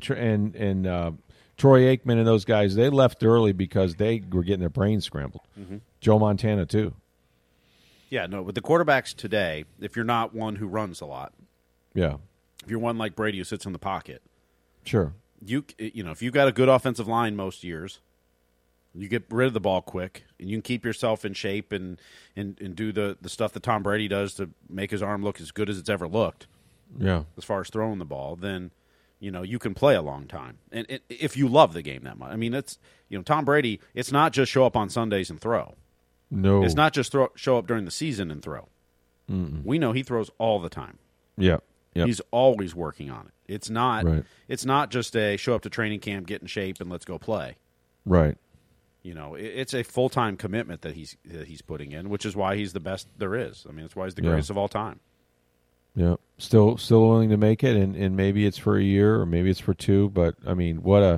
Troy Aikman and those guys, they left early because they were getting their brains scrambled. Mm-hmm. Joe Montana too. Yeah, no, with the quarterbacks today, if you're not one who runs a lot, if you're one like Brady who sits in the pocket, sure. If you've got a good offensive line most years, you get rid of the ball quick, and you can keep yourself in shape and do the stuff that Tom Brady does to make his arm look as good as it's ever looked. Yeah, as far as throwing the ball, then you can play a long time, and if you love the game that much. I mean, it's Tom Brady. It's not just show up on Sundays and throw. No, it's not just show up during the season and throw. Mm-mm. We know he throws all the time. Yeah. Yep. He's always working on it. It's not. Right. It's not just a show up to training camp, get in shape, and let's go play. Right. It's a full-time commitment that he's putting in, which is why he's the best there is. I mean, that's why he's the greatest of all time. Yeah. Still willing to make it, and maybe it's for a year or maybe it's for two. But I mean, what a.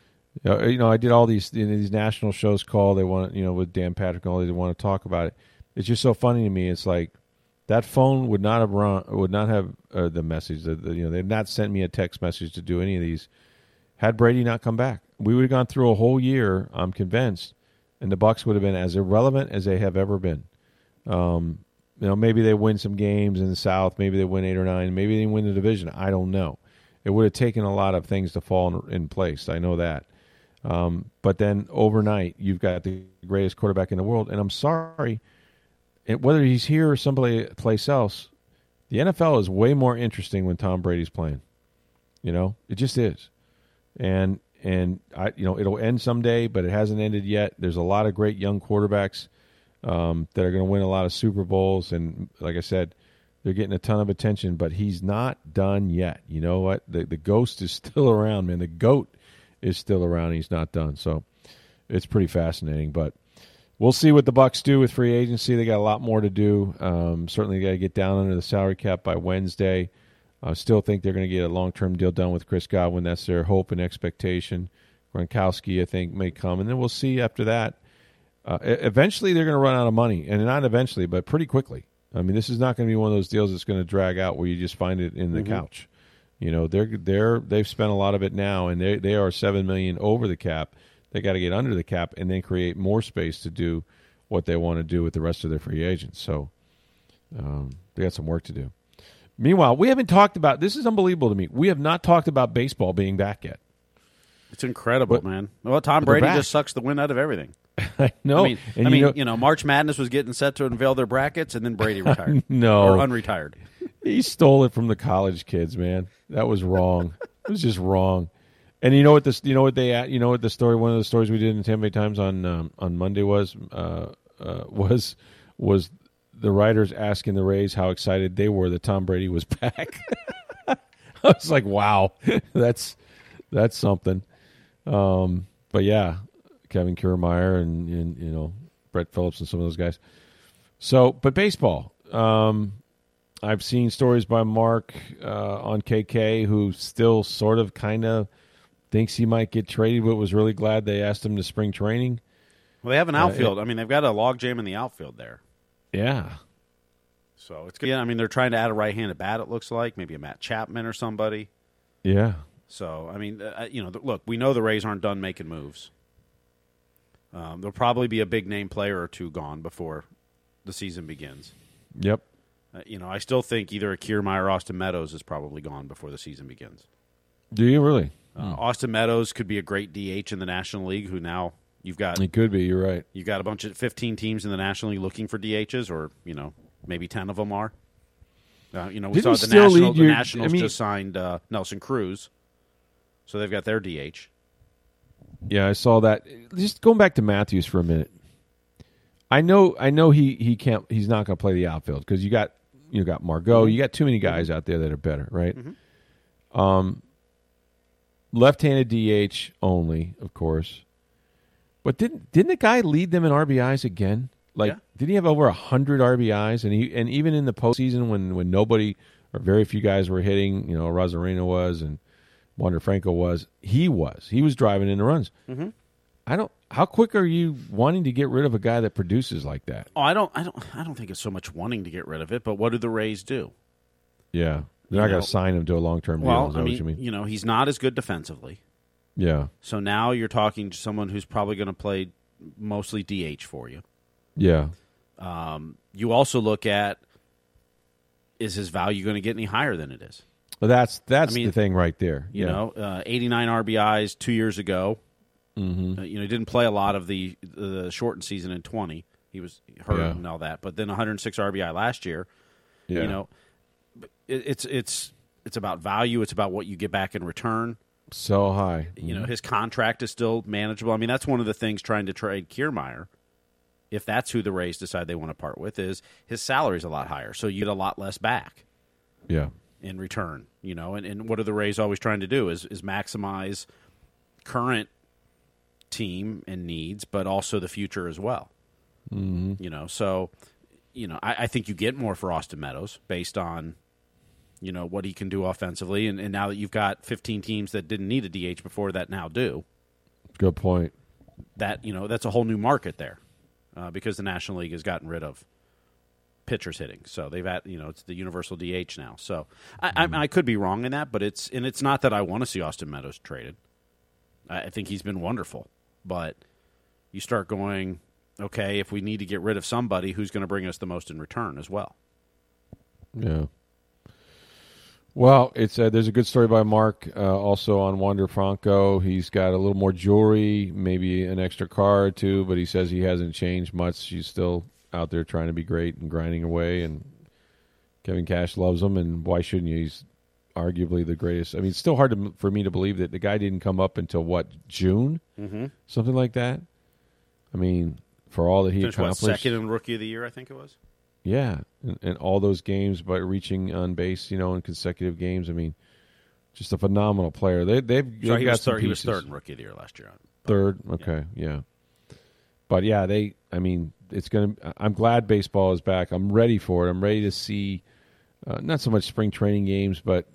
I did all these national shows call. They want with Dan Patrick and all. They want to talk about it. It's just so funny to me. It's like. That phone would not have the message. They've not sent me a text message to do any of these. Had Brady not come back, we would have gone through a whole year. I'm convinced, and the Bucs would have been as irrelevant as they have ever been. Maybe they win some games in the South. Maybe they win 8 or 9. Maybe they win the division. I don't know. It would have taken a lot of things to fall in place. I know that. But then overnight, you've got the greatest quarterback in the world, and I'm sorry. Whether he's here or someplace else, the NFL is way more interesting when Tom Brady's playing. It just is. And it'll end someday, but it hasn't ended yet. There's a lot of great young quarterbacks that are going to win a lot of Super Bowls, and like I said, they're getting a ton of attention. But he's not done yet. You know what? The ghost is still around, man. The GOAT is still around. He's not done. So it's pretty fascinating, but. We'll see what the Bucs do with free agency. They got a lot more to do. Certainly, they got to get down under the salary cap by Wednesday. I still think they're going to get a long-term deal done with Chris Godwin. That's their hope and expectation. Gronkowski, I think, may come, and then we'll see after that. Eventually, they're going to run out of money, and not eventually, but pretty quickly. I mean, this is not going to be one of those deals that's going to drag out where you just find it in the couch. They've spent a lot of it now, and they are $7 million over the cap. They got to get under the cap and then create more space to do what they want to do with the rest of their free agents. So they got some work to do. Meanwhile, we haven't talked about – this is unbelievable to me. We have not talked about baseball being back yet. It's incredible, man. Well, Tom Brady just sucks the wind out of everything. I know. I mean, March Madness was getting set to unveil their brackets, and then Brady retired. No. Or unretired. He stole it from the college kids, man. That was wrong. It was just wrong. And you know what the story? One of the stories we did in Tampa Bay Times on Monday was the writers asking the Rays how excited they were that Tom Brady was back. was like, wow, that's something. But yeah, Kevin Kiermaier and Brett Phillips and some of those guys. So, but baseball. I've seen stories by Mark on KK, who still sort of kind of thinks he might get traded, but was really glad they asked him to spring training. Well, they have an outfield. They've got a logjam in the outfield there. Yeah. So it's good. Yeah, they're trying to add a right-handed bat, it looks like. Maybe a Matt Chapman or somebody. Yeah. So, look, we know the Rays aren't done making moves. There'll probably be a big-name player or two gone before the season begins. Yep. I still think either a Kiermaier or Austin Meadows is probably gone before the season begins. Do you really? Austin Meadows could be a great DH in the National League, who now you've got. It could be, you're right. You've got a bunch of 15 teams in the National League looking for DHs, or, maybe 10 of them are. We saw the Nationals just signed Nelson Cruz, so they've got their DH. Yeah, I saw that. Just going back to Matthews for a minute. I know he can't. He's not going to play the outfield because you got Margot. You got too many guys out there that are better, right? Mm-hmm. Left-handed DH only, of course. But didn't the guy lead them in RBIs again? Did he have over 100 RBIs? And even in the postseason when nobody or very few guys were hitting, Rosarena was and Wander Franco was. He was driving in the runs. Mm-hmm. How quick are you wanting to get rid of a guy that produces like that? Oh, I don't think it's so much wanting to get rid of it, but what do the Rays do? Yeah. They're not going to sign him to a long-term deal. Well, is that what you mean? He's not as good defensively. Yeah. So now you're talking to someone who's probably going to play mostly DH for you. Yeah. You also look at, is his value going to get any higher than it is? Well, that's the thing right there. 89 RBIs 2 years ago. Mm-hmm. He didn't play a lot of the shortened season in 20. He was hurt and all that. But then 106 RBI last year. Yeah. It's about value. It's about what you get back in return. So high. His contract is still manageable. That's one of the things trying to trade Kiermaier, if that's who the Rays decide they want to part with, is his salary's a lot higher. So you get a lot less back. Yeah. In return. And what are the Rays always trying to do is maximize current team and needs, but also the future as well. Mm-hmm. I think you get more for Austin Meadows based on what he can do offensively, and now that you've got 15 teams that didn't need a DH before that now do. Good point. That that's a whole new market there, because the National League has gotten rid of pitchers hitting, so they've had it's the universal DH now. So I could be wrong in that, but it's not that I want to see Austin Meadows traded. I think he's been wonderful, but you start going, okay, if we need to get rid of somebody, who's going to bring us the most in return as well? Yeah. Well, it's there's a good story by Mark also on Wander Franco. He's got a little more jewelry, maybe an extra car or two, but he says he hasn't changed much. He's still out there trying to be great and grinding away, and Kevin Cash loves him, and why shouldn't you? He's arguably the greatest. It's still hard for me to believe that the guy didn't come up until, June? Mm-hmm. Something like that? For all that he accomplished. Second in Rookie of the Year, I think it was? Yeah, and all those games by reaching on base, in consecutive games. Just a phenomenal player. They've got some pieces. He was third in Rookie of the Year last year. Third, okay, yeah. But yeah, it's going to. I'm glad baseball is back. I'm ready for it. I'm ready to see, not so much spring training games, but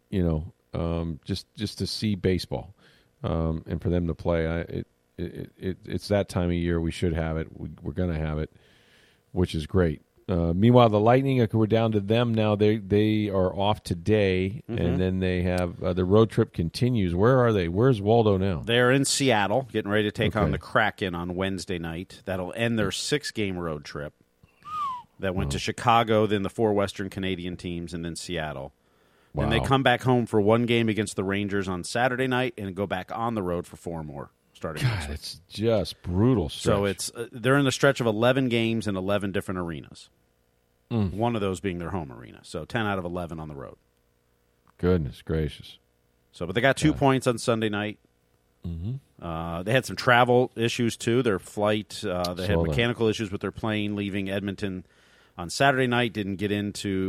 just to see baseball, and for them to play. It's that time of year. We should have it. We're going to have it, which is great. Meanwhile, the Lightning, we're down to them now. They are off today, and then they have the road trip continues. Where are they? Where's Waldo now? They're in Seattle, getting ready to take on the Kraken on Wednesday night. That'll end their 6-game road trip. That went to Chicago, then the 4 Western Canadian teams, and then Seattle. Wow. And they come back home for 1 game against the Rangers on Saturday night, and go back on the road for 4 more. God, it's just brutal stretch. So it's they're in the stretch of 11 games in 11 different arenas. One of those being their home arena. So 10 out of 11 on the road. Goodness gracious. So, but they got 2 points on Sunday night. Mm-hmm. They had some travel issues, too. Their flight, they had mechanical issues with their plane leaving Edmonton on Saturday night. Didn't get into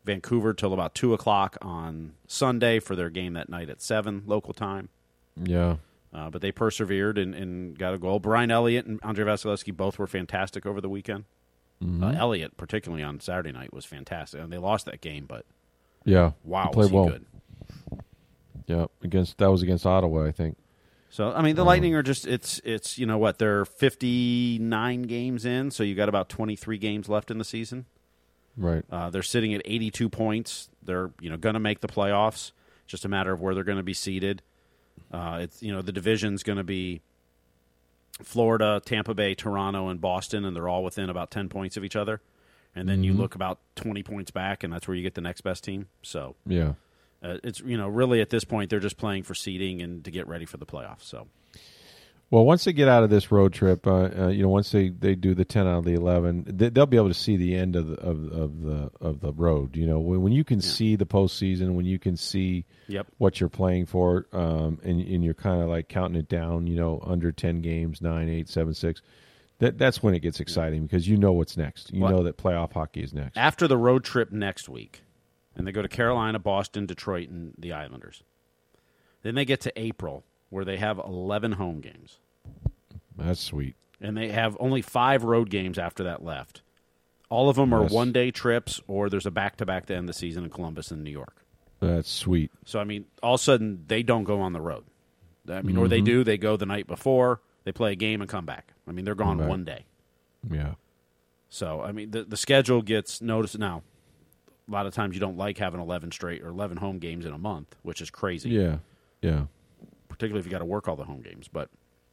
Vancouver till about 2 o'clock on Sunday for their game that night at 7 local time. Yeah. But they persevered and got a goal. Brian Elliott and Andrei Vasilevsky both were fantastic over the weekend. Elliott, particularly on Saturday night, was fantastic. And they lost that game, but wow, he played was he good. Yeah, that was against Ottawa, I think. So, I mean, the Lightning are just, it's you know what, they're 59 games in, so you got about 23 games left in the season. Right. They're sitting at 82 points. They're, going to make the playoffs. It's just a matter of where they're going to be seated. It's, the division's going to be Florida, Tampa Bay, Toronto, and Boston, and they're all within about 10 points of each other. And then you look about 20 points back, and that's where you get the next best team. So, yeah. It's really at this point they're just playing for seeding and to get ready for the playoffs. So, well, once they get out of this road trip, once they do the 10 out of the 11, they'll be able to see the end of the road. When you can see the postseason, when you can see what you're playing for, and you're kind of like counting it down. Under 10 games, 9, 8, 7, 6. That's when it gets exciting because you know what's next. You know that playoff hockey is next. After the road trip next week. And they go to Carolina, Boston, Detroit, and the Islanders. Then they get to April, where they have 11 home games. That's sweet. And they have only 5 road games after that left. All of them are one-day trips, or there's a back-to-back to end the season in Columbus and New York. That's sweet. So, I mean, all of a sudden, they don't go on the road. Or they do. They go the night before. They play a game and come back. I mean, they're gone one day. Yeah. So, I mean, the schedule gets noticed now. A lot of times you don't like having 11 straight or 11 home games in a month, which is crazy. Yeah, yeah. Particularly if you got to work all the home games, but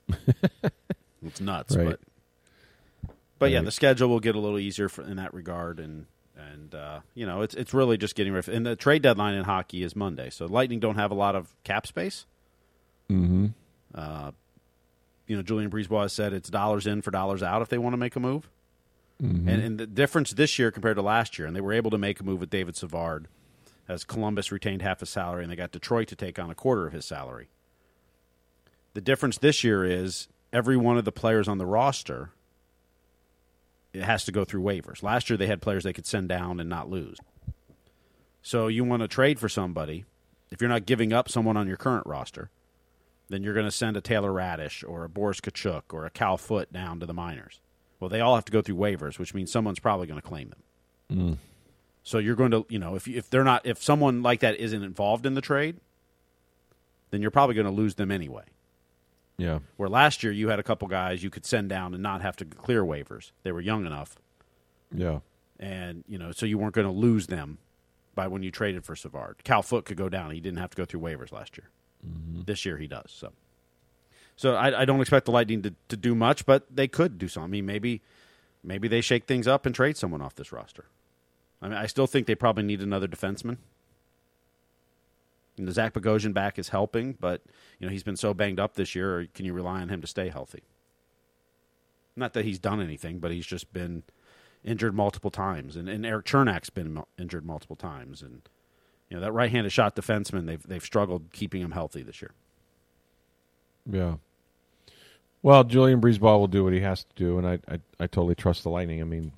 it's nuts. Right. But yeah, the schedule will get a little easier in that regard, and it's really just getting ready. And the trade deadline in hockey is Monday, so Lightning don't have a lot of cap space. Mm-hmm. Julian Brisebois has said it's dollars in for dollars out if they want to make a move. Mm-hmm. And the difference this year compared to last year, and they were able to make a move with David Savard as Columbus retained half his salary, and they got Detroit to take on a quarter of his salary. The difference this year is every one of the players on the roster, it has to go through waivers. Last year they had players they could send down and not lose. So you want to trade for somebody, if you're not giving up someone on your current roster, then you're going to send a Taylor Radish or a Boris Kachuk or a Cal Foote down to the minors. Well, they all have to go through waivers, which means someone's probably going to claim them. Mm. So you're going to, if someone like that isn't involved in the trade, then you're probably going to lose them anyway. Yeah. Where last year you had a couple guys you could send down and not have to clear waivers. They were young enough. Yeah. And, so you weren't going to lose them by when you traded for Savard. Cal Foote could go down. He didn't have to go through waivers last year. Mm-hmm. This year he does, So I don't expect the Lightning to do much, but they could do something. I mean, maybe they shake things up and trade someone off this roster. I mean, I still think they probably need another defenseman. And the Zach Bogosian back is helping, but he's been so banged up this year. Or can you rely on him to stay healthy? Not that he's done anything, but he's just been injured multiple times, and Eric Chernak's been injured multiple times, and that right-handed shot defenseman they've struggled keeping him healthy this year. Yeah. Well, Julian Brisebois will do what he has to do, and I totally trust the Lightning. I mean,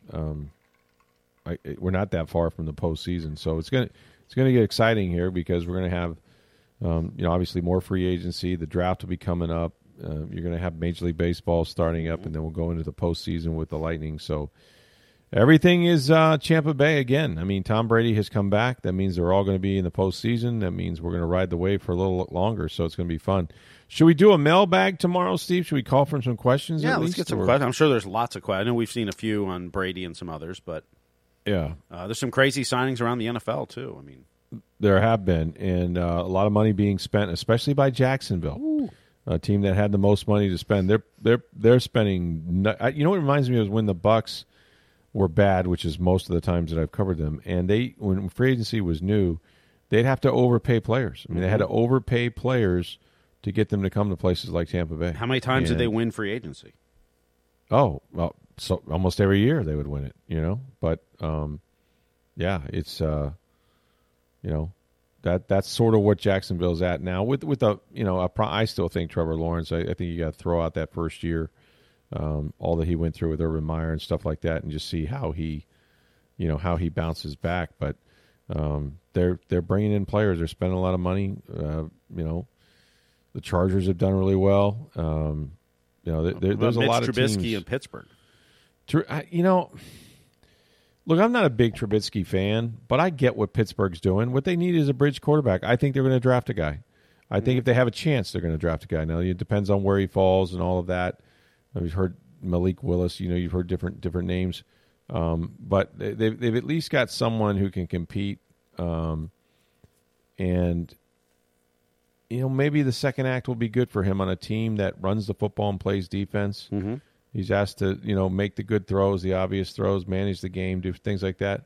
we're not that far from the postseason, so it's gonna get exciting here because we're gonna have, obviously more free agency. The draft will be coming up. You're gonna have Major League Baseball starting up, and then we'll go into the postseason with the Lightning. So everything is Tampa Bay again. I mean, Tom Brady has come back. That means they're all going to be in the postseason. That means we're going to ride the wave for a little longer, so it's going to be fun. Should we do a mailbag tomorrow, Steve? Should we call for some questions? Yeah, at let's least, get some questions. I'm sure there's lots of questions. I know we've seen a few on Brady and some others, but yeah, there's some crazy signings around the NFL too. I mean, there have been, and a lot of money being spent, especially by Jacksonville, a team that had the most money to spend. They're spending. What reminds me of when the Bucs were bad, which is most of the times that I've covered them, and when free agency was new, they'd have to overpay players. I mean, they had to overpay players to get them to come to places like Tampa Bay. How many times did they win free agency? Oh, well, so almost every year they would win it, But, it's, that's sort of what Jacksonville's at now. With I still think Trevor Lawrence, I think you got to throw out that first year, all that he went through with Urban Meyer and stuff like that, and just see how he bounces back. But They're bringing in players. They're spending a lot of money. The Chargers have done really well. There's a lot of teams. Trubisky in Pittsburgh. Look, I'm not a big Trubisky fan, but I get what Pittsburgh's doing. What they need is a bridge quarterback. I think they're going to draft a guy. I think if they have a chance, they're going to draft a guy. Now, it depends on where he falls and all of that. We've heard Malik Willis. You've heard different names. But they've at least got someone who can compete. Maybe the second act will be good for him on a team that runs the football and plays defense. Mm-hmm. He's asked to, make the good throws, the obvious throws, manage the game, do things like that.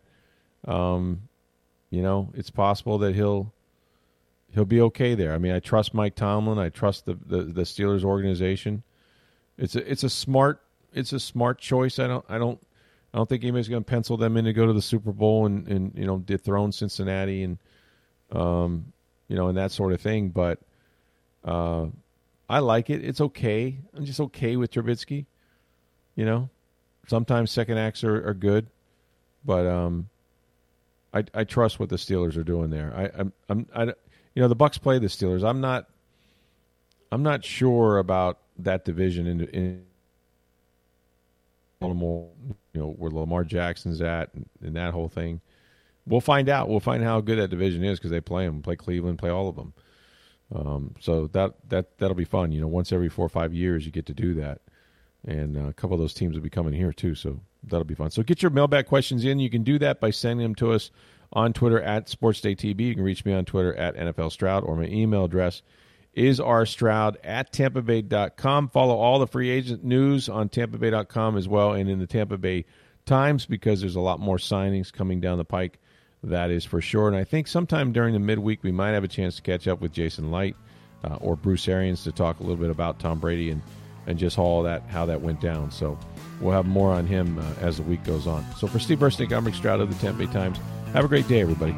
It's possible that he'll be okay there. I mean, I trust Mike Tomlin. I trust the Steelers organization. It's a smart choice. I don't think anybody's going to pencil them in to go to the Super Bowl and dethrone Cincinnati and and that sort of thing. But I like it. It's okay. I'm just okay with Trubisky. Sometimes second acts are good, but I trust what the Steelers are doing there. The Bucs play the Steelers. I'm not sure about that division in Baltimore, where Lamar Jackson's at and that whole thing. We'll find out. We'll find how good that division is because they play them, play Cleveland, play all of them. So that'll be fun. Once every 4 or 5 years you get to do that. And a couple of those teams will be coming here too, so that'll be fun. So get your mailbag questions in. You can do that by sending them to us on Twitter at SportsDayTB. You can reach me on Twitter at NFL Stroud, or my email address is rstroud@tampabay.com. Follow all the free agent news on tampabay.com as well, and in the Tampa Bay Times, because there's a lot more signings coming down the pike. That is for sure. And I think sometime during the midweek we might have a chance to catch up with Jason Light or Bruce Arians to talk a little bit about Tom Brady and just how that went down. So we'll have more on him as the week goes on. So for Steve Versnick, I'm Rick Stroud of the Tampa Bay Times. Have a great day, everybody.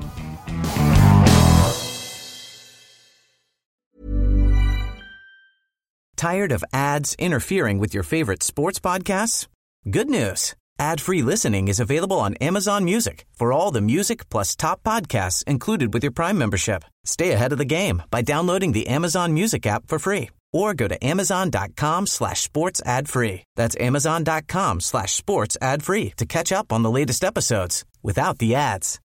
Tired of ads interfering with your favorite sports podcasts? Good news. Ad-free listening is available on Amazon Music for all the music plus top podcasts included with your Prime membership. Stay ahead of the game by downloading the Amazon Music app for free. Or go to amazon.com/sports ad free. That's amazon.com/sports ad free to catch up on the latest episodes without the ads.